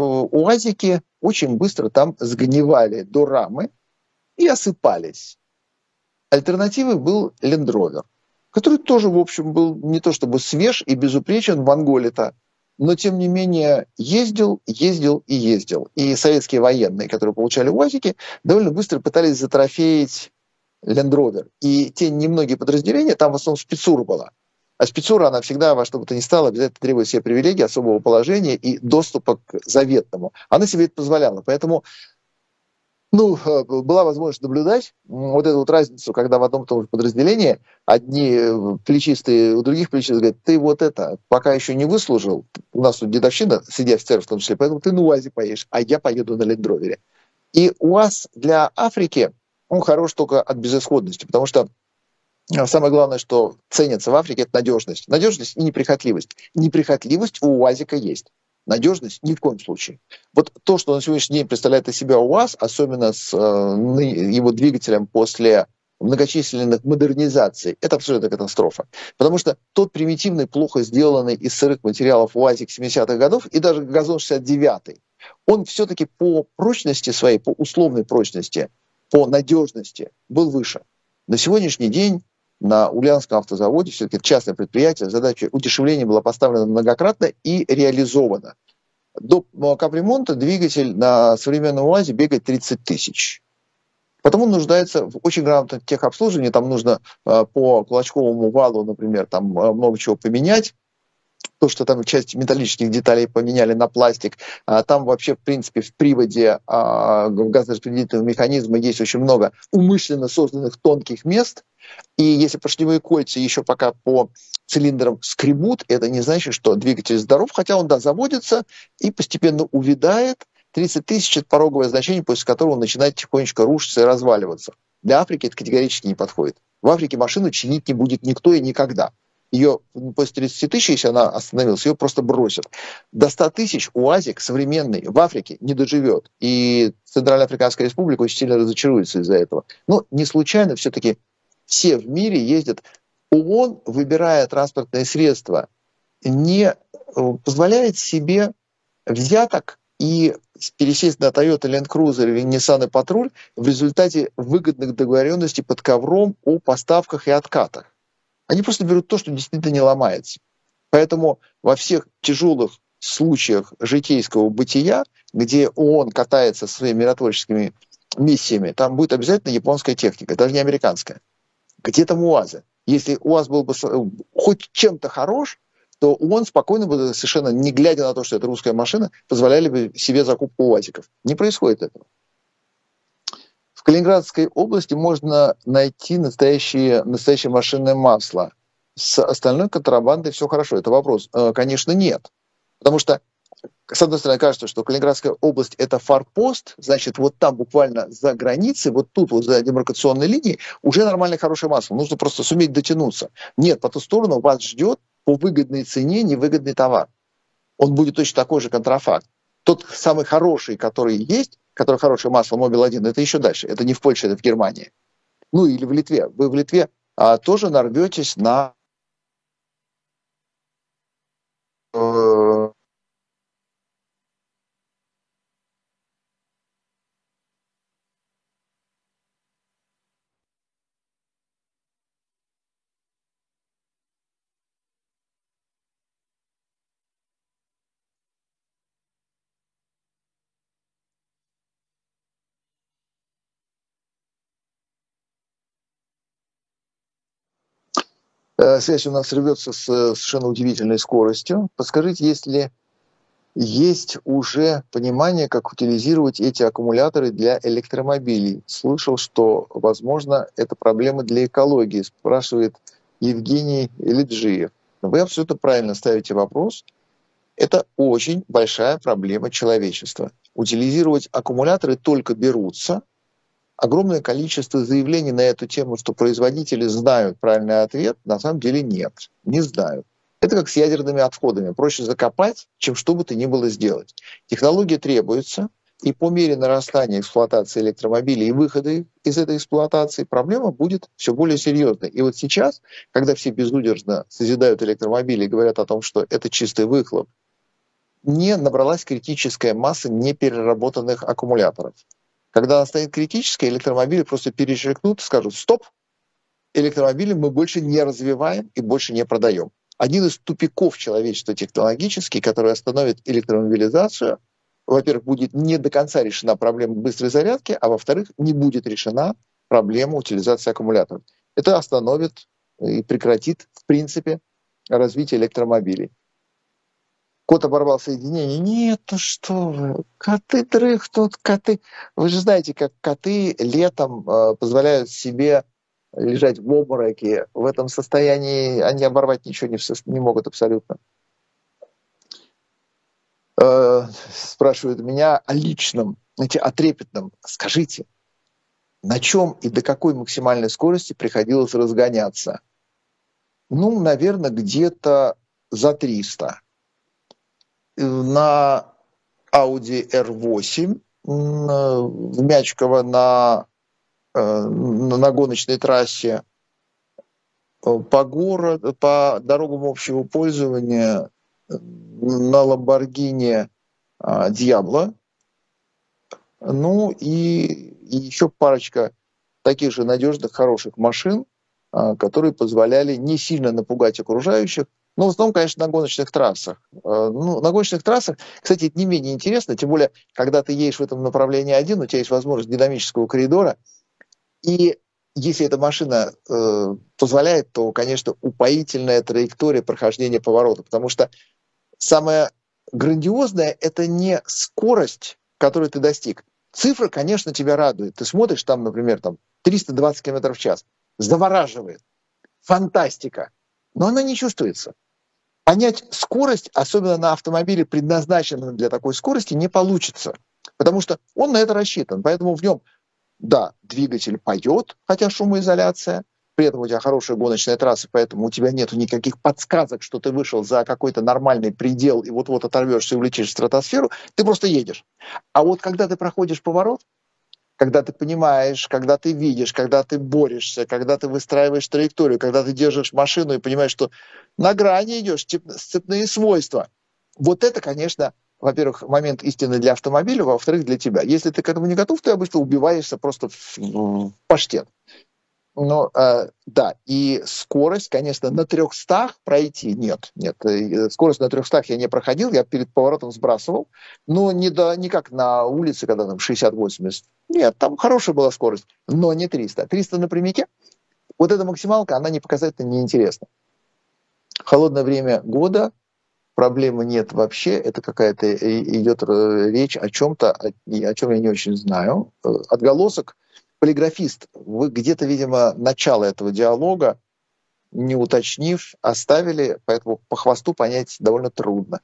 УАЗики очень быстро там сгнивали до рамы и осыпались. Альтернативой был Land Rover, который тоже, в общем, был не то чтобы свеж и безупречен в Анголе-то, но, тем не менее, ездил, ездил и ездил. И советские военные, которые получали УАЗики, довольно быстро пытались затрофеить Land Rover. И те немногие подразделения, там в основном спецура была. А спецура, она всегда во что бы то ни стало обязательно требует себе привилегий, особого положения и доступа к заветному. Она себе это позволяла. Поэтому ну, была возможность наблюдать вот эту вот разницу, когда в одном и том же подразделении одни плечистые, у других плечистых говорят, ты вот это, пока еще не выслужил, у нас тут дедовщина среди офицеров в том числе, поэтому ты на УАЗе поедешь, а я поеду на Лендровере. И УАЗ для Африки, он хорош только от безысходности, потому что самое главное, что ценится в Африке, это надежность. Надежность и неприхотливость. Неприхотливость у УАЗика есть. Надежность ни в коем случае. Вот то, что на сегодняшний день представляет из себя УАЗ, особенно с э, его двигателем после многочисленных модернизаций, это абсолютно катастрофа. Потому что тот примитивный, плохо сделанный из сырых материалов УАЗик семидесятых годов и даже Газон шестьдесят девятый, он все-таки по прочности своей, по условной прочности, по надежности был выше. На сегодняшний день на Ульяновском автозаводе, все-таки это частное предприятие, задача удешевления была поставлена многократно и реализована. До капремонта двигатель на современном УАЗе бегает тридцать тысяч. Потому он нуждается в очень грамотном техобслуживании, там нужно э, по кулачковому валу, например, там э, много чего поменять. То, что там часть металлических деталей поменяли на пластик, а там вообще, в принципе, в приводе а, газораспределительного механизма есть очень много умышленно созданных тонких мест. И если поршневые кольца еще пока по цилиндрам скребут, это не значит, что двигатель здоров, хотя он, да, заводится и постепенно увядает. тридцать тысяч – это пороговое значение, после которого он начинает тихонечко рушиться и разваливаться. Для Африки это категорически не подходит. В Африке машину чинить не будет никто и никогда. Ее после тридцати тысяч, если она остановилась, ее просто бросят. До ста тысяч УАЗик современный в Африке не доживет. И Центральноафриканская республика очень сильно разочаруется из-за этого. Но не случайно все-таки все в мире ездят. ООН, выбирая транспортные средства, не позволяет себе взяток и пересесть на Toyota Land Cruiser или Nissan Patrol в результате выгодных договоренностей под ковром о поставках и откатах. Они просто берут то, что действительно не ломается. Поэтому во всех тяжелых случаях житейского бытия, где ООН катается со своими миротворческими миссиями, там будет обязательно японская техника, даже не американская. Где там УАЗы? Если УАЗ был бы хоть чем-то хорош, то ООН спокойно бы, совершенно не глядя на то, что это русская машина, позволяли бы себе закупку УАЗиков. Не происходит этого. В Калининградской области можно найти настоящее, настоящее машинное масло. С остальной контрабандой все хорошо. Это вопрос. Конечно, нет. Потому что, с одной стороны, кажется, что Калининградская область – это форпост, значит, вот там буквально за границей, вот тут вот за демаркационной линией уже нормальное хорошее масло. Нужно просто суметь дотянуться. Нет, по ту сторону вас ждет по выгодной цене невыгодный товар. Он будет точно такой же контрафакт. Тот самый хороший, который есть, который хорошее масло Мобил один, это еще дальше. Это не в Польше, это в Германии. Ну или в Литве. Вы в Литве а, тоже нарветесь на э, связь у нас рвется с совершенно удивительной скоростью. Подскажите, если есть уже понимание, как утилизировать эти аккумуляторы для электромобилей? Слышал, что, возможно, это проблема для экологии, спрашивает Евгений Лиджиев. Вы абсолютно правильно ставите вопрос. Это очень большая проблема человечества. Утилизировать аккумуляторы только берутся. Огромное количество заявлений на эту тему, что производители знают правильный ответ, на самом деле нет, не знают. Это как с ядерными отходами. Проще закопать, чем что бы то ни было сделать. Технология требуется, И по мере нарастания эксплуатации электромобилей и выхода из этой эксплуатации проблема будет все более серьезной. И вот сейчас, когда все безудержно созидают электромобили и говорят о том, что это чистый выхлоп, не набралась критическая масса непереработанных аккумуляторов. Когда она станет критической, электромобили просто перечеркнут и скажут: стоп, электромобили мы больше не развиваем и больше не продаем. Один из тупиков человечества технологический, который остановит электромобилизацию, во-первых, будет не до конца решена проблема быстрой зарядки, а во-вторых, не будет решена проблема утилизации аккумуляторов. Это остановит и прекратит, в принципе, развитие электромобилей. Кот оборвал соединение. Нет, ну что вы, коты дрыхнут, коты. Вы же знаете, как коты летом э, позволяют себе лежать в обмороке. В этом состоянии они оборвать ничего не, не могут абсолютно. Э, спрашивают меня о личном, знаете, о трепетном. Скажите, на чем и до какой максимальной скорости приходилось разгоняться? Ну, наверное, где-то за триста. На Audi эр восемь в Мячково на, на гоночной трассе по городу, по дорогам общего пользования на Lamborghini Diablo. Ну и, и еще парочка таких же надежных, хороших машин, которые позволяли не сильно напугать окружающих. Ну, в основном, конечно, на гоночных трассах. Ну, на гоночных трассах, кстати, это не менее интересно, тем более, когда ты едешь в этом направлении один, у тебя есть возможность динамического коридора, и если эта машина э, позволяет, то, конечно, упоительная траектория прохождения поворота, потому что самое грандиозное – это не скорость, которую ты достиг. Цифра, конечно, тебя радует. Ты смотришь там, например, там, триста двадцать километров в час. Завораживает. Фантастика. Но она не чувствуется. Понять скорость, особенно на автомобиле, предназначенном для такой скорости, не получится. Потому что он на это рассчитан. Поэтому в нем, да, двигатель поет, хотя шумоизоляция, при этом у тебя хорошая гоночная трасса, поэтому у тебя нет никаких подсказок, что ты вышел за какой-то нормальный предел и вот-вот оторвешься и улетишь в стратосферу, ты просто едешь. А вот когда ты проходишь поворот, когда ты понимаешь, когда ты видишь, когда ты борешься, когда ты выстраиваешь траекторию, когда ты держишь машину и понимаешь, что на грани идешь, сцепные свойства. Вот это, конечно, во-первых, момент истины для автомобиля, во-вторых, для тебя. Если ты к этому не готов, ты обычно убиваешься просто в, в паштет. Но э, да, и скорость, конечно, на трехстах пройти нет, нет. Скорость на трехстах я не проходил, я перед поворотом сбрасывал, но не, до, не как на улице, когда там шестьдесят-восемьдесят. Нет, там хорошая была скорость, но не триста. триста напрямике, вот эта максималка, она не показательно неинтересна. Холодное время года, проблемы нет вообще, это какая-то идет речь о чем-то, о, о чем я не очень знаю. Отголосок. Полиграфист, вы где-то, видимо, начало этого диалога, не уточнив, оставили, поэтому по хвосту понять довольно трудно.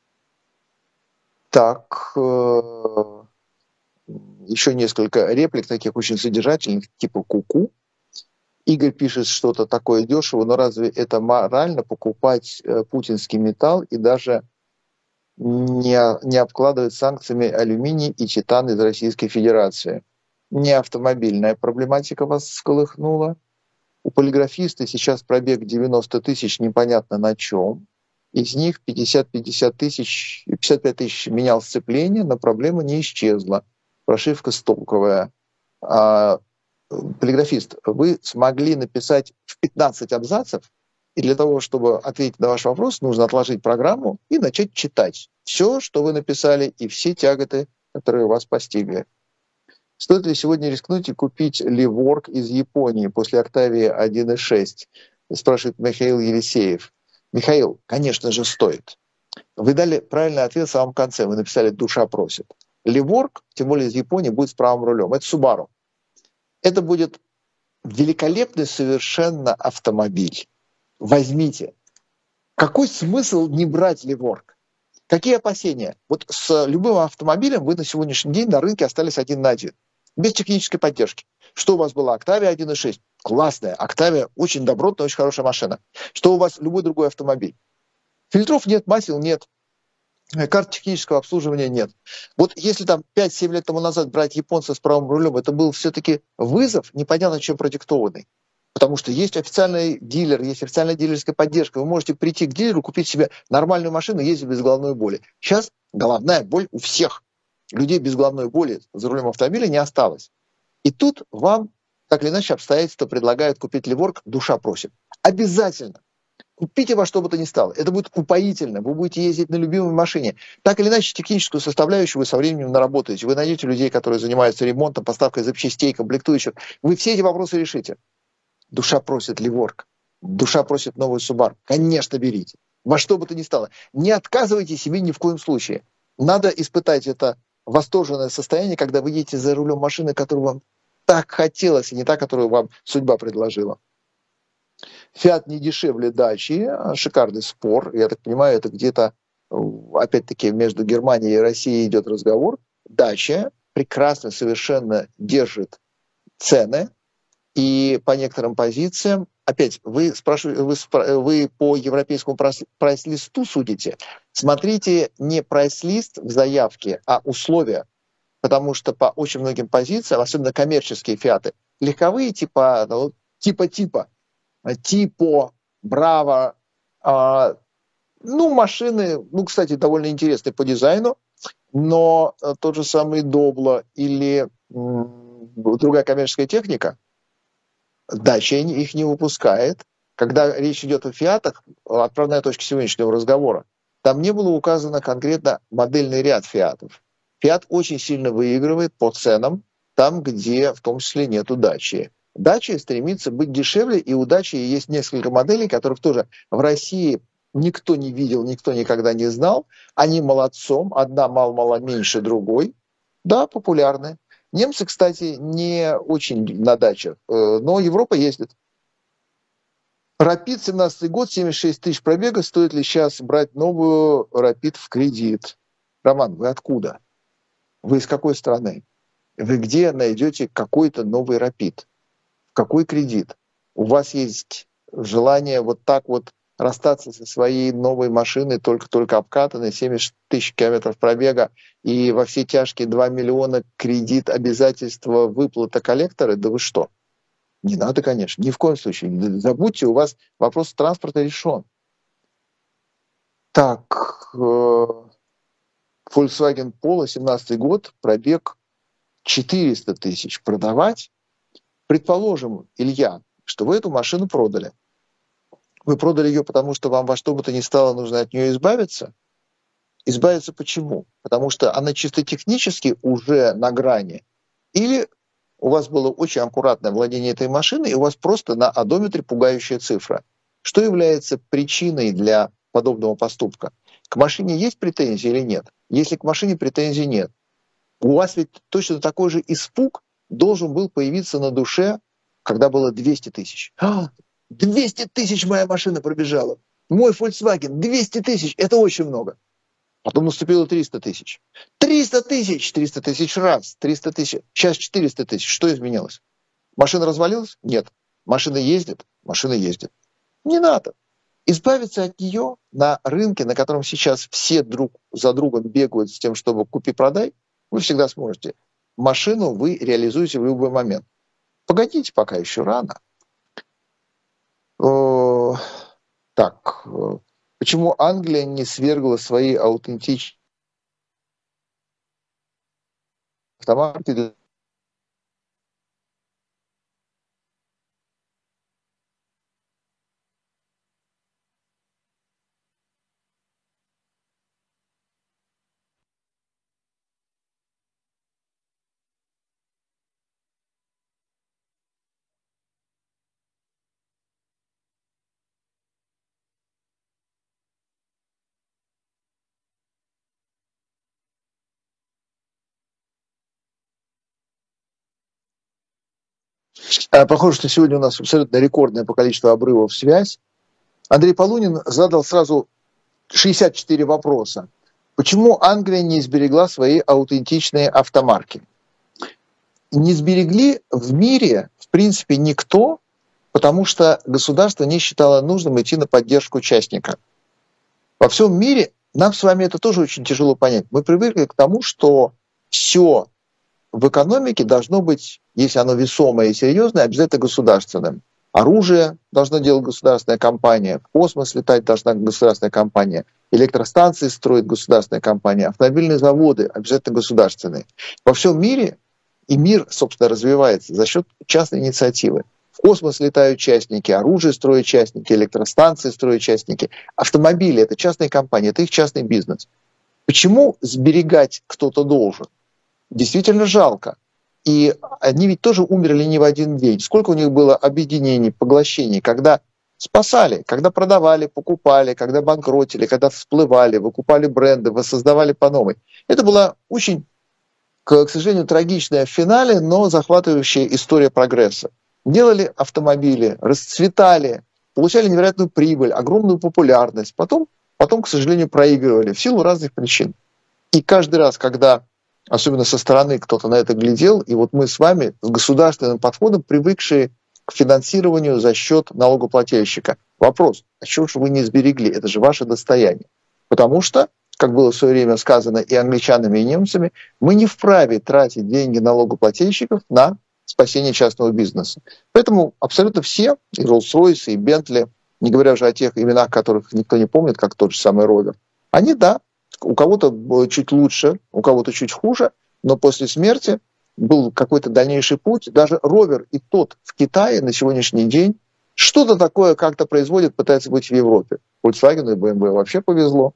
Так, э, еще несколько реплик таких очень содержательных, типа ку-ку. Игорь пишет что-то такое дешево, но разве это морально покупать э, путинский металл и даже не, не обкладывать санкциями алюминий и титан из Российской Федерации? Не автомобильная проблематика вас всколыхнула. У полиграфиста сейчас пробег девяносто тысяч непонятно на чем. Из них пятьдесят-пятьдесят тысяч, пятьдесят пять тысяч менял сцепление, но проблема не исчезла. Прошивка стоковая. А, полиграфист, вы смогли написать в пятнадцать абзацев, и для того, чтобы ответить на ваш вопрос, нужно отложить программу и начать читать все, что вы написали, и все тяготы, которые вас постигли. Стоит ли сегодня рискнуть и купить Livork из Японии после Octavia один и шесть? Спрашивает Михаил Елисеев. Михаил, конечно же, стоит. Вы дали правильный ответ в самом конце. Вы написали «душа просит». Livork, тем более из Японии, будет с правым рулем. Это Subaru. Это будет великолепный совершенно автомобиль. Возьмите. Какой смысл не брать Livork? Какие опасения? Вот с любым автомобилем вы на сегодняшний день на рынке остались один на один. Без технической поддержки. Что у вас была? Octavia один и шесть. Классная. Octavia очень добротная, очень хорошая машина. Что у вас любой другой автомобиль? Фильтров нет, масел нет. карт технического обслуживания нет. Вот если там пять-семь лет тому назад брать японца с правым рулем, это был все-таки вызов, непонятно чем продиктованный. Потому что есть официальный дилер, есть официальная дилерская поддержка. Вы можете прийти к дилеру, купить себе нормальную машину и ездить без головной боли. Сейчас головная боль у всех. Людей без головной боли за рулем автомобиля не осталось. И тут вам, так или иначе, обстоятельства предлагают купить Леворг, душа просит. Обязательно. Купите во что бы то ни стало. Это будет упоительно. Вы будете ездить на любимой машине. Так или иначе, техническую составляющую вы со временем наработаете. Вы найдете людей, которые занимаются ремонтом, поставкой запчастей, комплектующих. Вы все эти вопросы решите. Душа просит Леворг. Душа просит новый Subaru. Конечно, берите. Во что бы то ни стало. Не отказывайте себе ни в коем случае. Надо испытать это восторженное состояние, когда вы едете за рулем машины, которую вам так хотелось, и не та, которую вам судьба предложила. Фиат не дешевле Дачи. Шикарный спор. Я так понимаю, это где-то, опять-таки, между Германией и Россией идет разговор. Дача прекрасно совершенно держит цены. И по некоторым позициям, опять, вы, спрашиваете, вы, спра- вы по европейскому прайс- прайс-листу судите. Смотрите не прайс-лист в заявке, а условия. Потому что по очень многим позициям, особенно коммерческие фиаты, легковые типа, ну, типа-типа, типа, браво, а, ну, машины, ну, кстати, довольно интересные по дизайну, но тот же самый Добло или м, другая коммерческая техника, Дача их не выпускает. Когда речь идет о фиатах, отправная точка сегодняшнего разговора, там не было указано конкретно модельный ряд фиатов. Фиат очень сильно выигрывает по ценам там, где в том числе нету Дачи. Дача стремится быть дешевле, и у Дачи есть несколько моделей, которых тоже в России никто не видел, никто никогда не знал. Они молодцом, одна мало-мало меньше другой. Да, популярны. Немцы, кстати, не очень на дачах, но Европа ездит. Рапид, семнадцатый год, семьдесят шесть тысяч пробега. Стоит ли сейчас брать новую Рапид в кредит? Роман, вы откуда? Вы из какой страны? Вы где найдете какой-то новый Рапид? Какой кредит? У вас есть желание вот так вот расстаться со своей новой машиной, только-только обкатанной, семьдесят тысяч километров пробега, и во все тяжкие два миллиона кредит, обязательства, выплата, коллекторы? Да вы что? Не надо, конечно, ни в коем случае. Забудьте, у вас вопрос транспорта решен. Так, Volkswagen Polo, семнадцатый год, пробег четыреста тысяч. Продавать? Предположим, Илья, что вы эту машину продали. Вы продали ее, потому что вам во что бы то ни стало нужно от нее избавиться? Избавиться почему? Потому что она чисто технически уже на грани? Или у вас было очень аккуратное владение этой машиной, и у вас просто на одометре пугающая цифра? Что является причиной для подобного поступка? К машине есть претензии или нет? Если к машине претензий нет, у вас ведь точно такой же испуг должен был появиться на душе, когда было двести тысяч. двести тысяч моя машина пробежала. Мой Volkswagen, двести тысяч, это очень много. Потом наступило триста тысяч. триста тысяч, триста тысяч раз, триста тысяч. Сейчас четыреста тысяч. Что изменилось? Машина развалилась? Нет. Машина ездит? Машина ездит. Не надо. Избавиться от нее на рынке, на котором сейчас все друг за другом бегают с тем, чтобы купи-продай, вы всегда сможете. Машину вы реализуете в любой момент. Погодите, пока еще рано. Так, почему Англия не свергла свои аутентичные автоматы? Похоже, что сегодня у нас абсолютно рекордное по количеству обрывов связь. Андрей Полунин задал сразу шестьдесят четыре вопроса. Почему Англия не сберегла свои аутентичные автомарки? Не сберегли в мире, в принципе, никто, потому что государство не считало нужным идти на поддержку частника. Во всем мире нам с вами это тоже очень тяжело понять. Мы привыкли к тому, что все в экономике должно быть, если оно весомое и серьезное, обязательно государственным. Оружие должна делать государственная компания, в космос летать должна государственная компания, электростанции строит государственная компания, автомобильные заводы обязательно государственные. Во всем мире, и мир, собственно, развивается за счет частной инициативы. В космос летают частники, оружие строят частники, электростанции строят частники. Автомобили — это частные компании, это их частный бизнес. Почему сберегать кто-то должен? Действительно жалко. И они ведь тоже умерли не в один день. Сколько у них было объединений, поглощений, когда спасали, когда продавали, покупали, когда банкротили, когда всплывали, выкупали бренды, воссоздавали по новой. Это была очень, к сожалению, трагичная в финале, но захватывающая история прогресса. Делали автомобили, расцветали, получали невероятную прибыль, огромную популярность. Потом, потом, к сожалению, проигрывали в силу разных причин. И каждый раз, когда, особенно со стороны, кто-то на это глядел, и вот мы с вами с государственным подходом, привыкшие к финансированию за счет налогоплательщика. Вопрос: а чего же вы не сберегли? Это же ваше достояние. Потому что, как было в свое время сказано и англичанами, и немцами, мы не вправе тратить деньги налогоплательщиков на спасение частного бизнеса. Поэтому абсолютно все, и Rolls-Royce, и Bentley, не говоря уже о тех именах, которых никто не помнит, как тот же самый Ровер, они, да, у кого-то чуть лучше, у кого-то чуть хуже, но после смерти был какой-то дальнейший путь. Даже Ровер и тот в Китае на сегодняшний день что-то такое как-то производит, пытается быть в Европе. Volkswagen и бэ эм вэ вообще повезло.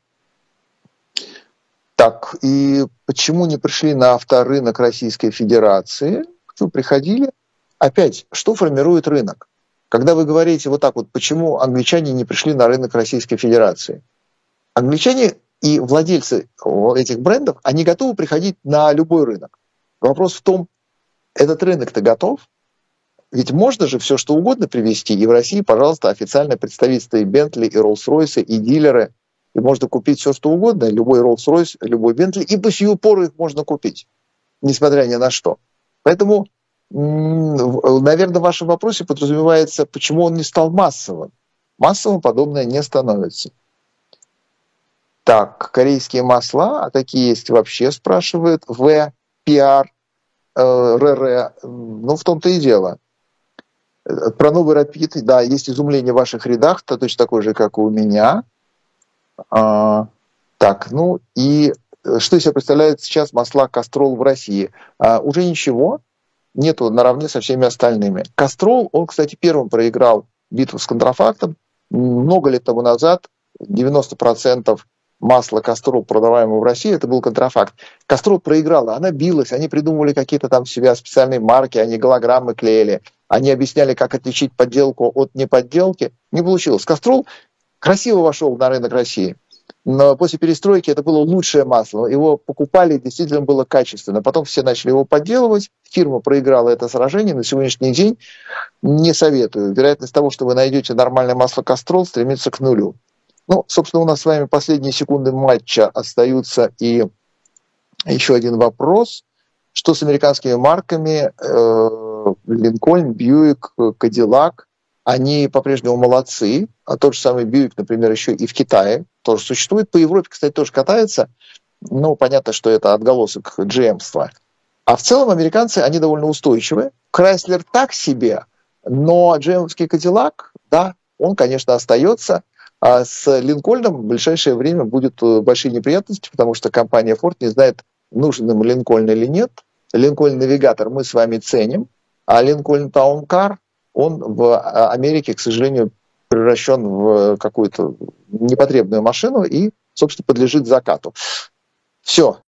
Так, и почему не пришли на авторынок Российской Федерации? Кто приходили? Опять, что формирует рынок? Когда вы говорите вот так вот, почему англичане не пришли на рынок Российской Федерации? Англичане и владельцы этих брендов, они готовы приходить на любой рынок. Вопрос в том, этот рынок-то готов? Ведь можно же все что угодно привезти, и в России, пожалуйста, официальное представительство и Bentley, и Rolls-Royce, и дилеры, и можно купить все что угодно, любой Rolls-Royce, любой Bentley, и по сию пору их можно купить, несмотря ни на что. Поэтому, наверное, в вашем вопросе подразумевается, почему он не стал массовым. Массовым подобное не становится. Так, корейские масла, а такие есть вообще, спрашивает В, Пиар, э, РР. Ну, в том-то и дело. Про новый Рапид, да, есть изумление в ваших рядах, то точно такое же, как и у меня. А, так, ну и что из себя представляет сейчас масла Кастрол в России? А, уже ничего, нету наравне со всеми остальными. Кастрол, он, кстати, первым проиграл битву с контрафактом. Много лет тому назад девяносто процентов масла Кастрол, продаваемого в России, это был контрафакт. Кастрол проиграла, она билась, они придумывали какие-то там себя специальные марки, они голограммы клеили, они объясняли, как отличить подделку от неподделки. Не получилось. Кастрол красиво вошел на рынок России, но после перестройки это было лучшее масло. Его покупали, действительно было качественно. Потом все начали его подделывать, фирма проиграла это сражение. На сегодняшний день не советую. Вероятность того, что вы найдете нормальное масло Кастрол, стремится к нулю. Ну, собственно, у нас с вами последние секунды матча остаются. И еще один вопрос. Что с американскими марками? Линкольн, Бьюик, Кадиллак. Они по-прежнему молодцы. А тот же самый Бьюик, например, еще и в Китае тоже существует. По Европе, кстати, тоже катается. Ну, понятно, что это отголосок джи эм-ства. А в целом американцы, они довольно устойчивы. Крайслер так себе, но джи эм-овский Кадиллак, да, он, конечно, остается. А с Линкольном в ближайшее время будут большие неприятности, потому что компания Ford не знает, нужен им Линкольн или нет. Линкольн Навигатор мы с вами ценим, а Линкольн Таункар, он в Америке, к сожалению, превращен в какую-то непотребную машину и, собственно, подлежит закату. Все.